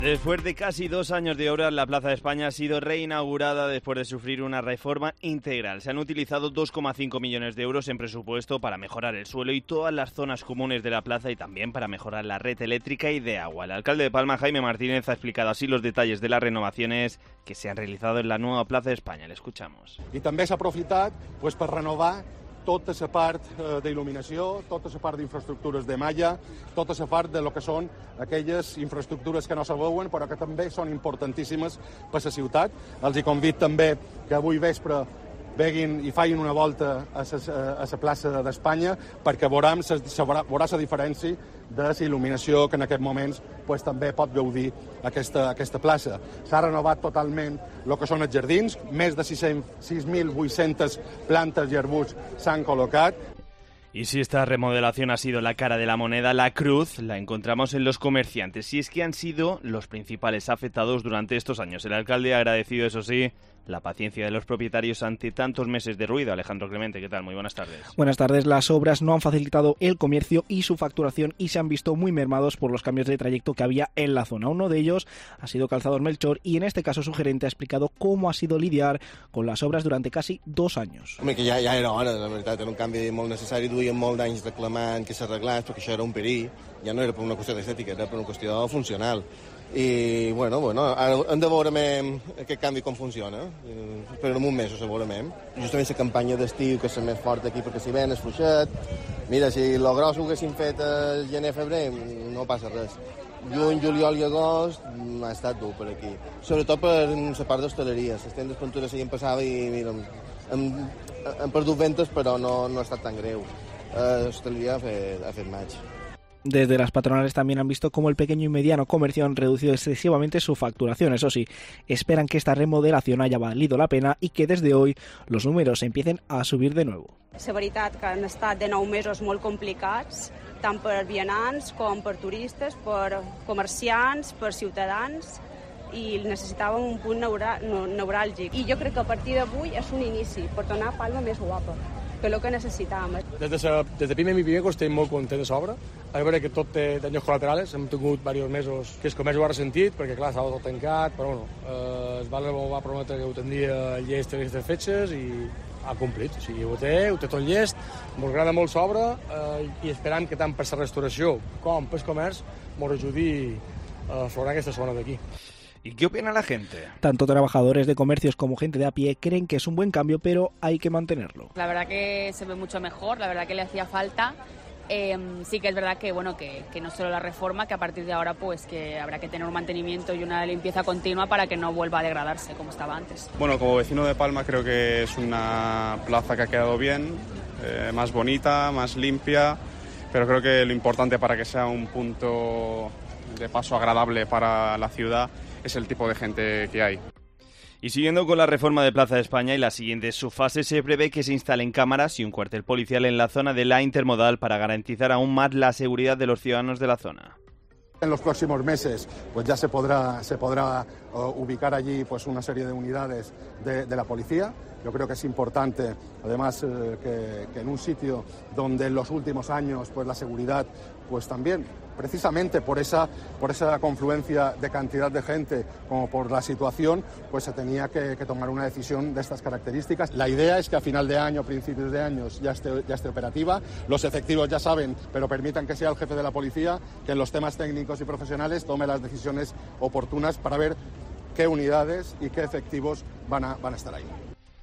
Después de casi 2 años de obras, la Plaza de España ha sido reinaugurada después de sufrir una reforma integral. Se han utilizado 2,5 millones de euros en presupuesto para mejorar el suelo y todas las zonas comunes de la plaza y también para mejorar la red eléctrica y de agua. El alcalde de Palma, Jaime Martínez, ha explicado así los detalles de las renovaciones que se han realizado en la nueva Plaza de España. Le escuchamos. I també s'ha aprofitat per renovar tota la part d'il·luminació, tota la part d'infraestructures de malla, tota la part de lo que són aquelles infraestructures que no se veuen però que també són importantíssimes per la ciutat. Els hi convido també que avui vespre veguin i facin una volta a la plaça d'Espanya perquè veurà la diferència de la il·luminació que en aquests moments també pot gaudir aquesta plaça. S'ha renovat totalment el que són els jardins, més de 6.800 plantes i arbusts s'han col·locat. Y si esta remodelación ha sido la cara de la moneda, la cruz la encontramos en los comerciantes. Y es que han sido los principales afectados durante estos años. El alcalde ha agradecido, eso sí, la paciencia de los propietarios ante tantos meses de ruido. Alejandro Clemente, ¿qué tal? Muy buenas tardes. Buenas tardes. Las obras no han facilitado el comercio y su facturación y se han visto muy mermados por los cambios de trayecto que había en la zona. Uno de ellos ha sido Calzados Melchor y en este caso su gerente ha explicado cómo ha sido lidiar con las obras durante casi 2 años. Home, que ja era hora, la veritat, era un canvi molt necessari, duíem molt d'anys reclamant que s'arreglés perquè això era un perill, ja no era per una qüestió d'estètica, era per una qüestió funcional. I, bueno, hem de veure aquest canvi com funciona, però en un mes, segurament. Justament la campanya d'estiu, que és la més forta aquí, perquè si ven és fluixet. Mira, si el gros ho haguéssim fet el gener-febrer, no passa res. Juny, juliol i agost ha estat dur per aquí. Sobretot per la part d'hostaleria. Les tendes Ventura seguien passava i, mira, hem perdut ventes, però no ha estat tan greu. L'hostaleria ha fet maig. Desde las patronales también han visto cómo el pequeño y mediano comercio han reducido excesivamente su facturación. Eso sí, esperan que esta remodelación haya valido la pena y que desde hoy los números empiecen a subir de nuevo. És veritat que han estat de 9 mesos molt complicats, tant per vianants com per turistes, per comerciants, per ciutadans, i necessitàvem un punt neuràlgic. I jo crec que a partir d'avui és un inici per tornar a Palma més guapa, que és el que necessitàvem. Des de primer estem molt contents de l'obra. A veure que tot té danys col·laterals, hem tingut diversos mesos que el comerç ho ha ressentit, perquè clar, estava tot tancat, però es va prometre que ho tindria llest en aquestes fetges i ha complit. O sigui, ho té tot llest, ens agrada molt l'obra i esperam que tant per la restauració com per el comerç ens ajudi a aflorar aquesta zona d'aquí. ¿Y qué opina la gente? Tanto trabajadores de comercios como gente de a pie creen que es un buen cambio, pero hay que mantenerlo. La verdad que se ve mucho mejor, la verdad que le hacía falta. Sí que es verdad que que no solo la reforma, que a partir de ahora pues que habrá que tener un mantenimiento y una limpieza continua para que no vuelva a degradarse como estaba antes. Bueno, como vecino de Palma creo que es una plaza que ha quedado bien, más bonita, más limpia, pero creo que lo importante para que sea un punto de paso agradable para la ciudad es el tipo de gente que hay. Y siguiendo con la reforma de Plaza de España y la siguiente subfase, se prevé que se instalen cámaras y un cuartel policial en la zona de la intermodal para garantizar aún más la seguridad de los ciudadanos de la zona. En los próximos meses pues ya se podrá ubicar allí pues una serie de unidades de la policía. Yo creo que es importante, además, que en un sitio donde en los últimos años pues la seguridad pues también, precisamente por esa confluencia de cantidad de gente como por la situación, pues se tenía que tomar una decisión de estas características. La idea es que a final de año, principios de años, ya esté operativa. Los efectivos ya saben, pero permitan que sea el jefe de la policía, que en los temas técnicos y profesionales tome las decisiones oportunas para ver qué unidades y qué efectivos van a estar ahí.